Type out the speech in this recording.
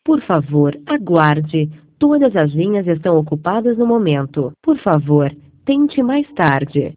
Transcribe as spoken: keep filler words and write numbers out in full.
Por favor, aguarde. Todas as linhas estão ocupadas no momento. Por favor, tente mais tarde.